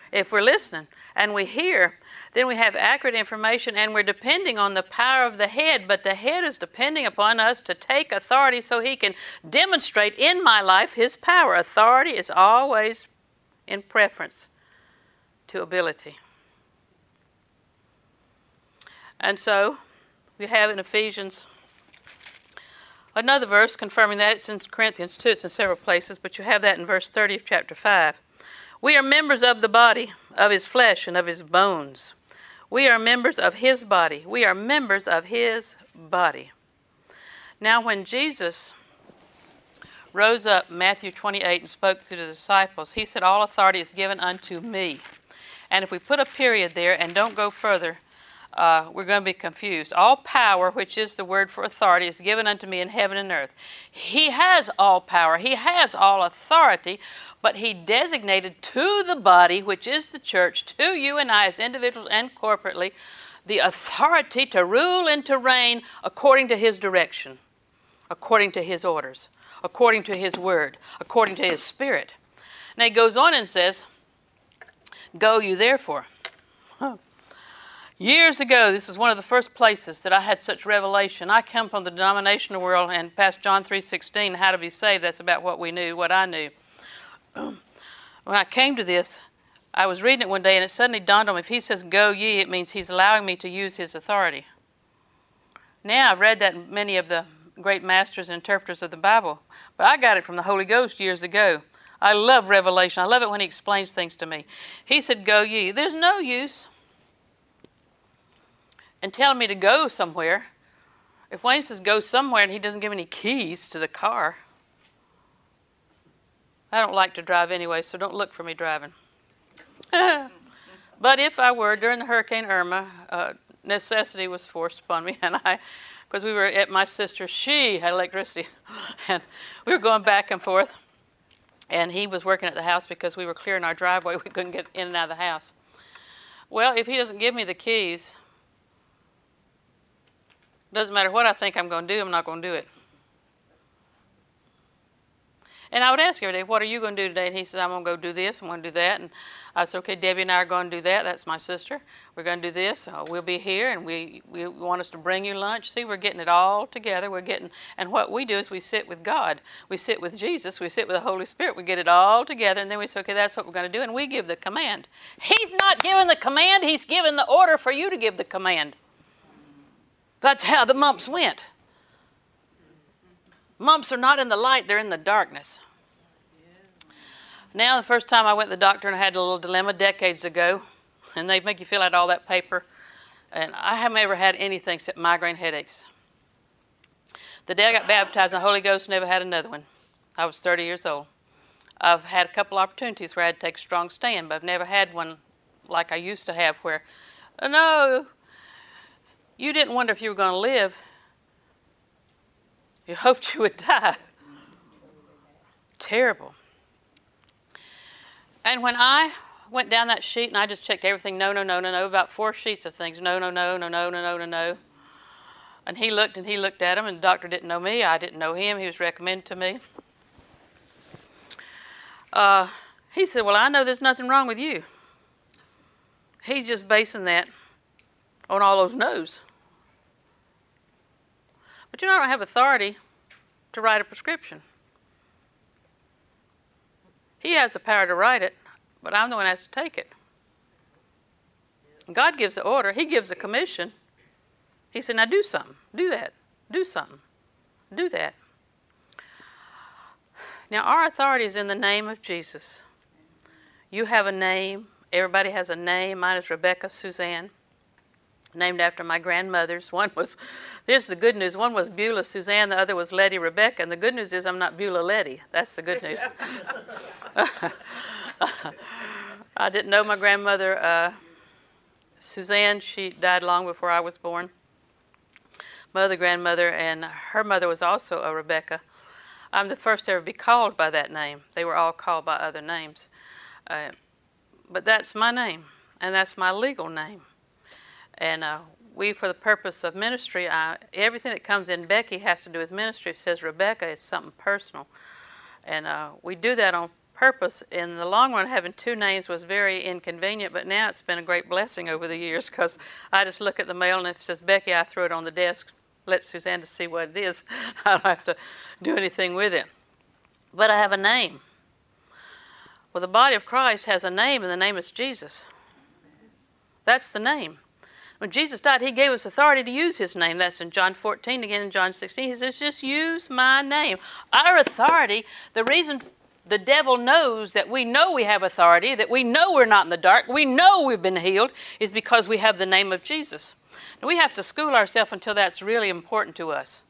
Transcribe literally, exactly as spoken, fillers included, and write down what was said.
If we're listening and we hear, then we have accurate information and we're depending on the power of the head, but the head is depending upon us to take authority so he can demonstrate in my life his power. Authority is always in preference to ability. And so we have in Ephesians another verse confirming that. It's in Corinthians too. It's in several places, but you have that in verse thirty of chapter five. We are members of the body, of his flesh and of his bones. We are members of his body. We are members of his body. Now when Jesus rose up, Matthew twenty-eight, and spoke to the disciples, he said, all authority is given unto me. And if we put a period there and don't go further, Uh, we're going to be confused. All power, which is the word for authority, is given unto me in heaven and earth. He has all power. He has all authority, but he designated to the body, which is the church, to you and I as individuals and corporately, the authority to rule and to reign according to his direction, according to his orders, according to his word, according to his spirit. Now he goes on and says, go you therefore. Huh. Years ago, this was one of the first places that I had such revelation. I come from the denominational world and past John three sixteen, how to be saved, that's about what we knew, what I knew. When I came to this, I was reading it one day and it suddenly dawned on me, if he says go ye, it means he's allowing me to use his authority. Now I've read that in many of the great masters and interpreters of the Bible, but I got it from the Holy Ghost years ago. I love revelation. I love it when he explains things to me. He said go ye. There's no use and telling me to go somewhere. If Wayne says go somewhere and he doesn't give any keys to the car, I don't like to drive anyway, so don't look for me driving. But if I were, during the Hurricane Irma, uh, necessity was forced upon me, and I, because we were at my sister's, she had electricity, and we were going back and forth, and he was working at the house because we were clearing our driveway. We couldn't get in and out of the house. Well, if he doesn't give me the keys, doesn't matter what I think I'm going to do, I'm not going to do it. And I would ask every day, what are you going to do today? And he says, I'm going to go do this, I'm going to do that. And I said, okay, Debbie and I are going to do that. That's my sister. We're going to do this. Uh, we'll be here, and we, we want us to bring you lunch. See, we're getting it all together. We're getting, and what we do is we sit with God. We sit with Jesus. We sit with the Holy Spirit. We get it all together, and then we say, okay, that's what we're going to do, and we give the command. He's not giving the command. He's giving the order for you to give the command. That's how the mumps went. Mumps are not in the light, they're in the darkness. Now, the first time I went to the doctor and I had a little dilemma decades ago, and they make you fill out all that paper, and I haven't ever had anything except migraine headaches. The day I got baptized in the Holy Ghost, never had another one. I was thirty years old. I've had a couple opportunities where I had to take a strong stand, but I've never had one like I used to have where, oh, no, you didn't wonder if you were going to live. You hoped you would die. Terrible. And when I went down that sheet and I just checked everything, no, no, no, no, no, about four sheets of things, no, no, no, no, no, no, no, no, no. And he looked and he looked at them, and the doctor didn't know me. I didn't know him. He was recommended to me. Uh, he said, well, I know there's nothing wrong with you. He's just basing that on all those no's. But you know, I don't have authority to write a prescription. He has the power to write it, but I'm the one that has to take it. God gives the order. He gives the commission. He said, now do something. Do that. Do something. Do that. Now, our authority is in the name of Jesus. You have a name. Everybody has a name. Mine is Rebecca Suzanne, named after my grandmothers. One was, here's the good news, one was Beulah Suzanne, the other was Letty Rebecca, and the good news is I'm not Beulah Letty. That's the good news. I didn't know my grandmother, uh, Suzanne. She died long before I was born. My other grandmother, and her mother was also a Rebecca. I'm the first to ever be called by that name. They were all called by other names. Uh, but that's my name, and that's my legal name. And uh, we, for the purpose of ministry, I, everything that comes in Becky has to do with ministry. It says Rebecca is something personal. And uh, we do that on purpose. In the long run, having two names was very inconvenient, but now it's been a great blessing over the years because I just look at the mail and if it says Becky, I throw it on the desk, let Suzanne to see what it is. I don't have to do anything with it. But I have a name. Well, the body of Christ has a name, and the name is Jesus. That's the name. When Jesus died, he gave us authority to use his name. That's in John fourteen, again in John sixteen. He says, just use my name. Our authority, the reason the devil knows that we know we have authority, that we know we're not in the dark, we know we've been healed, is because we have the name of Jesus. And we have to school ourselves until that's really important to us.